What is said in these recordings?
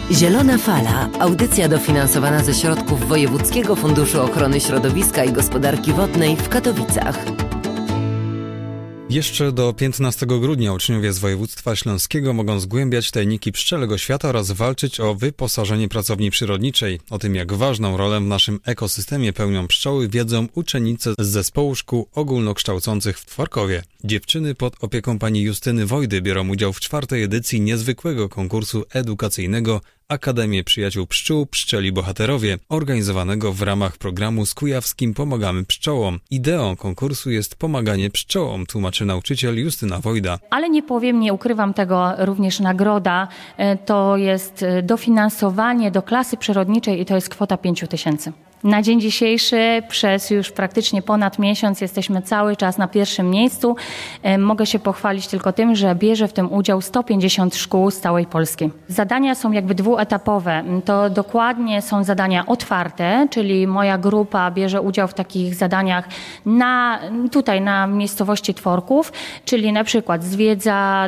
Zielona Fala, audycja dofinansowana ze środków Wojewódzkiego Funduszu Ochrony Środowiska i Gospodarki Wodnej w Katowicach. Jeszcze do 15 grudnia uczniowie z województwa śląskiego mogą zgłębiać tajniki pszczelego świata oraz walczyć o wyposażenie pracowni przyrodniczej. O tym, jak ważną rolę w naszym ekosystemie pełnią pszczoły, wiedzą uczennice z zespołu szkół ogólnokształcących w Tworkowie. Dziewczyny pod opieką pani Justyny Wojdy biorą udział w 4. edycji niezwykłego konkursu edukacyjnego Akademię Przyjaciół Pszczół Pszczeli Bohaterowie, organizowanego w ramach programu z Kujawskim Pomagamy Pszczołom. Ideą konkursu jest pomaganie pszczołom, tłumaczy nauczyciel Justyna Wojda. Ale nie powiem, nie ukrywam tego, również nagroda to jest dofinansowanie do klasy przyrodniczej i to jest kwota 5 000. Na dzień dzisiejszy przez już praktycznie ponad miesiąc jesteśmy cały czas na pierwszym miejscu. Mogę się pochwalić tylko tym, że bierze w tym udział 150 szkół z całej Polski. Zadania są jakby dwuetapowe. To dokładnie są zadania otwarte, czyli moja grupa bierze udział w takich zadaniach tutaj na miejscowości Tworków, czyli na przykład zwiedza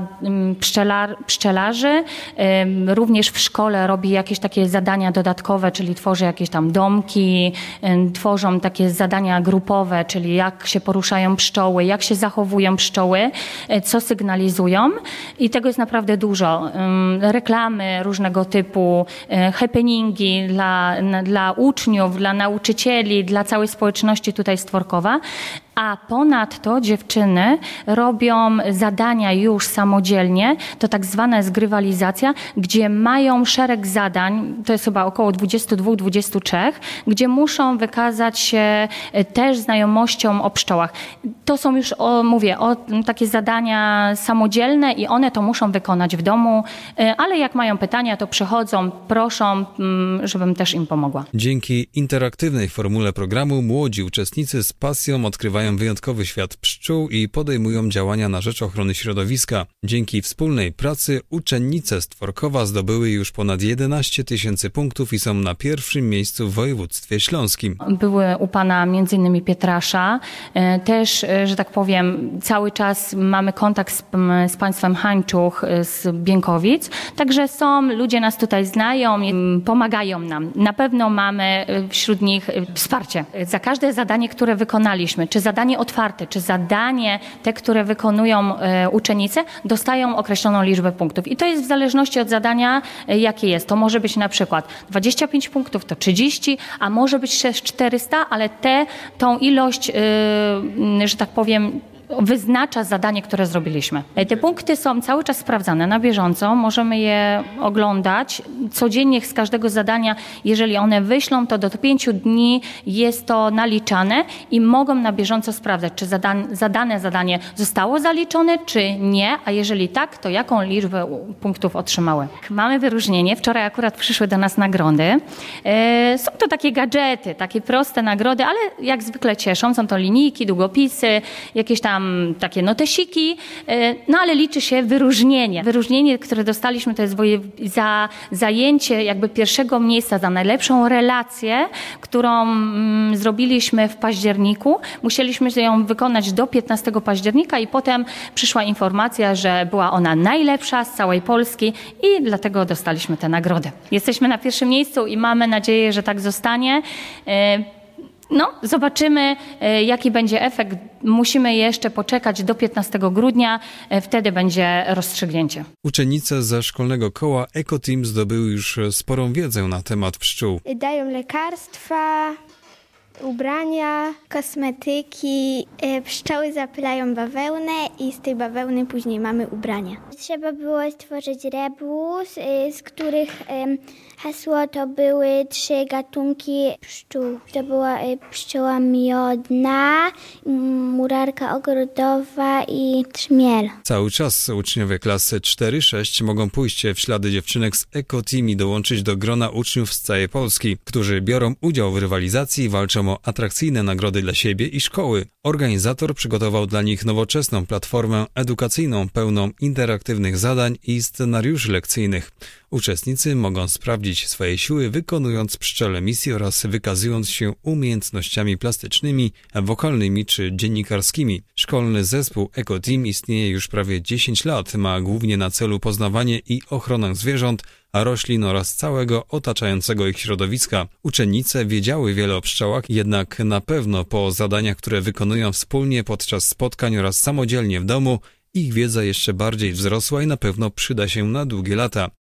pszczelarzy, również w szkole robi jakieś takie zadania dodatkowe, czyli tworzy jakieś tam domki, tworzą takie zadania grupowe, czyli jak się poruszają pszczoły, jak się zachowują pszczoły, co sygnalizują i tego jest naprawdę dużo. Reklamy różnego typu, happeningi dla uczniów, dla nauczycieli, dla całej społeczności tutaj z Tworkowa. A ponadto dziewczyny robią zadania już samodzielnie, to tak zwana jest grywalizacja, gdzie mają szereg zadań, to jest chyba około 22-23, gdzie muszą wykazać się też znajomością o pszczołach. To są już, takie zadania samodzielne i one to muszą wykonać w domu, ale jak mają pytania, to przychodzą, proszą, żebym też im pomogła. Dzięki interaktywnej formule programu młodzi uczestnicy z pasją odkrywają wyjątkowy świat pszczół i podejmują działania na rzecz ochrony środowiska. Dzięki wspólnej pracy uczennice z Tworkowa zdobyły już ponad 11 000 punktów i są na pierwszym miejscu w województwie śląskim. Były u pana m.in. Pietrasza. Też, że tak powiem, cały czas mamy kontakt z państwem Hańczuch z Biękowic. Także ludzie nas tutaj znają i pomagają nam. Na pewno mamy wśród nich wsparcie. Za każde zadanie, które wykonaliśmy, czy zadanie otwarte, czy zadanie te, które wykonują uczennice, dostają określoną liczbę punktów. I to jest w zależności od zadania, jakie jest. To może być na przykład 25 punktów, to 30, a może być też 400, ale tą ilość, że tak powiem, wyznacza zadanie, które zrobiliśmy. Te punkty są cały czas sprawdzane na bieżąco, możemy je oglądać codziennie z każdego zadania. Jeżeli one wyślą, to do 5 dni jest to naliczane i mogą na bieżąco sprawdzać, czy zadane zadanie zostało zaliczone, czy nie, a jeżeli tak, to jaką liczbę punktów otrzymały. Mamy wyróżnienie, wczoraj akurat przyszły do nas nagrody. Są to takie gadżety, takie proste nagrody, ale jak zwykle cieszą. Są to linijki, długopisy, jakieś tam takie notesiki, ale liczy się wyróżnienie. Wyróżnienie, które dostaliśmy, to jest za zajęcie jakby pierwszego miejsca, za najlepszą relację, którą zrobiliśmy w październiku. Musieliśmy ją wykonać do 15 października i potem przyszła informacja, że była ona najlepsza z całej Polski i dlatego dostaliśmy tę nagrodę. Jesteśmy na pierwszym miejscu i mamy nadzieję, że tak zostanie. Zobaczymy, jaki będzie efekt. Musimy jeszcze poczekać do 15 grudnia, wtedy będzie rozstrzygnięcie. Uczennice ze szkolnego koła EcoTeam zdobyły już sporą wiedzę na temat pszczół. Dają lekarstwa, ubrania, kosmetyki. Pszczoły zapylają bawełnę i z tej bawełny później mamy ubrania. Trzeba było stworzyć rebus, z których hasło to były 3 gatunki pszczół. To była pszczoła miodna, murarka ogrodowa i trzmiel. Cały czas uczniowie klasy 4-6 mogą pójść w ślady dziewczynek z EcoTeam i dołączyć do grona uczniów z całej Polski, którzy biorą udział w rywalizacji i walczą o atrakcyjne nagrody dla siebie i szkoły. Organizator przygotował dla nich nowoczesną platformę edukacyjną pełną interaktywnych interaktywnych zadań i scenariuszy lekcyjnych. Uczestnicy mogą sprawdzić swoje siły, wykonując pszczele misje oraz wykazując się umiejętnościami plastycznymi, wokalnymi czy dziennikarskimi. Szkolny zespół Eco-Team istnieje już prawie 10 lat. Ma głównie na celu poznawanie i ochronę zwierząt, a roślin oraz całego otaczającego ich środowiska. Uczennice wiedziały wiele o pszczołach, jednak na pewno po zadaniach, które wykonują wspólnie podczas spotkań oraz samodzielnie w domu, ich wiedza jeszcze bardziej wzrosła i na pewno przyda się na długie lata.